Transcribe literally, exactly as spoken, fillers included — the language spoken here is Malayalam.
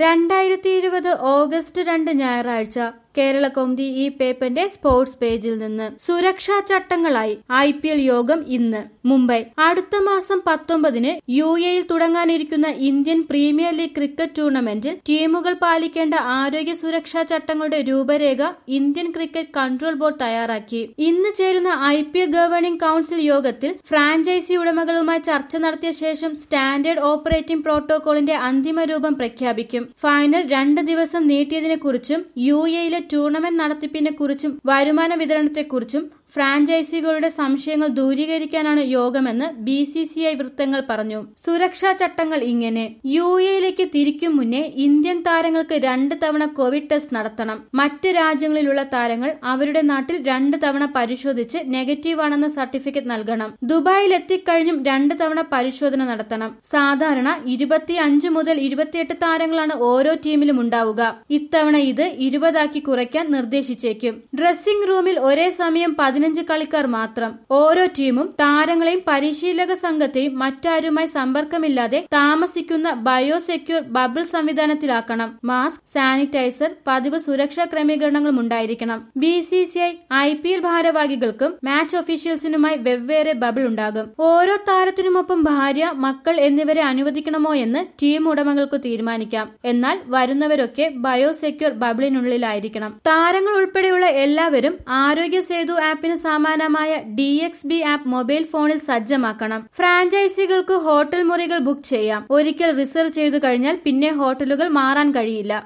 രണ്ടായിരത്തി ഇരുപത് ഓഗസ്റ്റ് രണ്ട് ഞായറാഴ്ച കേരള കൗമുദി ഈ പേപ്പറിന്റെ സ്പോർട്സ് പേജിൽ നിന്ന് സുരക്ഷാ ചട്ടങ്ങളായി ഐ പി എൽ യോഗം ഇന്ന്. മുംബൈ. അടുത്ത മാസം പത്തൊമ്പതിന് യു എയിൽ തുടങ്ങാനിരിക്കുന്ന ഇന്ത്യൻ പ്രീമിയർ ലീഗ് ക്രിക്കറ്റ് ടൂർണമെന്റിൽ ടീമുകൾ പാലിക്കേണ്ട ആരോഗ്യ സുരക്ഷാ ചട്ടങ്ങളുടെ രൂപരേഖ ഇന്ത്യൻ ക്രിക്കറ്റ് കൺട്രോൾ ബോർഡ് തയ്യാറാക്കി. ഇന്ന് ചേരുന്ന I P L governing council യോഗത്തിൽ ഫ്രാഞ്ചൈസി ഉടമകളുമായി ചർച്ച നടത്തിയ ശേഷം സ്റ്റാൻഡേർഡ് ഓപ്പറേറ്റിംഗ് പ്രോട്ടോകോളിന്റെ അന്തിമ രൂപം പ്രഖ്യാപിക്കും. ഫൈനൽ രണ്ട് ദിവസം നീട്ടിയതിനെ കുറിച്ചും യു എയിലെ ടൂർണമെന്റ് നടത്തിപ്പിനെ കുറിച്ചും വരുമാന വിതരണത്തെക്കുറിച്ചും ഫ്രാഞ്ചൈസികളുടെ സംശയങ്ങൾ ദൂരീകരിക്കാനാണ് യോഗമെന്ന് ബി സി സി ഐ വൃത്തങ്ങൾ പറഞ്ഞു. സുരക്ഷാ ചട്ടങ്ങൾ ഇങ്ങനെ: യു എയിലേക്ക് തിരിക്കും മുന്നേ ഇന്ത്യൻ താരങ്ങൾക്ക് രണ്ട് തവണ കോവിഡ് ടെസ്റ്റ് നടത്തണം. മറ്റ് രാജ്യങ്ങളിലുള്ള താരങ്ങൾ അവരുടെ നാട്ടിൽ രണ്ട് തവണ പരിശോധിച്ച് നെഗറ്റീവ് ആണെന്ന സർട്ടിഫിക്കറ്റ് നൽകണം. ദുബായിൽ എത്തിക്കഴിഞ്ഞും രണ്ട് തവണ പരിശോധന നടത്തണം. സാധാരണ ഇരുപത്തി അഞ്ച് മുതൽ ഇരുപത്തിയെട്ട് താരങ്ങളാണ് ഓരോ ടീമിലും ഉണ്ടാവുക. ഇത്തവണ ഇത് ഇരുപതാക്കി കുറയ്ക്കാൻ നിർദ്ദേശിച്ചേക്കും. ഡ്രസ്സിംഗ് റൂമിൽ ഒരേ സമയം പതിനഞ്ച് കളിക്കാർ മാത്രം. ഓരോ ടീമും താരങ്ങളെയും പരിശീലക സംഘത്തെയും മറ്റാരുമായി സമ്പർക്കമില്ലാതെ താമസിക്കുന്ന ബയോസെക്യൂർ ബബിൾ സംവിധാനത്തിലാക്കണം. മാസ്ക്, സാനിറ്റൈസർ, പതിവ് സുരക്ഷാ ക്രമീകരണങ്ങളും ഉണ്ടായിരിക്കണം. B C C I I P L ഭാരവാഹികൾക്കും മാച്ച് ഒഫീഷ്യൽസിനുമായി വെവ്വേറെ ബബിൾ ഉണ്ടാകും. ഓരോ താരത്തിനുമൊപ്പം ഭാര്യ, മക്കൾ എന്നിവരെ അനുവദിക്കണമോ എന്ന് ടീം ഉടമകൾക്ക് തീരുമാനിക്കാം. എന്നാൽ വരുന്നവരൊക്കെ ബയോസെക്യൂർ ബബിളിനുള്ളിലായിരിക്കണം. താരങ്ങൾ ഉൾപ്പെടെയുള്ള എല്ലാവരും ആരോഗ്യ സേതു ആപ്പിന് സമാനമായ D X B app mobile ഫോണിൽ സജ്ജമാക്കണം. ഫ്രാഞ്ചൈസികൾക്ക് ഹോട്ടൽ മുറികൾ ബുക്ക് ചെയ്യാം. ഒരിക്കൽ റിസർവ് ചെയ്തു കഴിഞ്ഞാൽ പിന്നെ ഹോട്ടലുകൾ മാറാൻ കഴിയില്ല.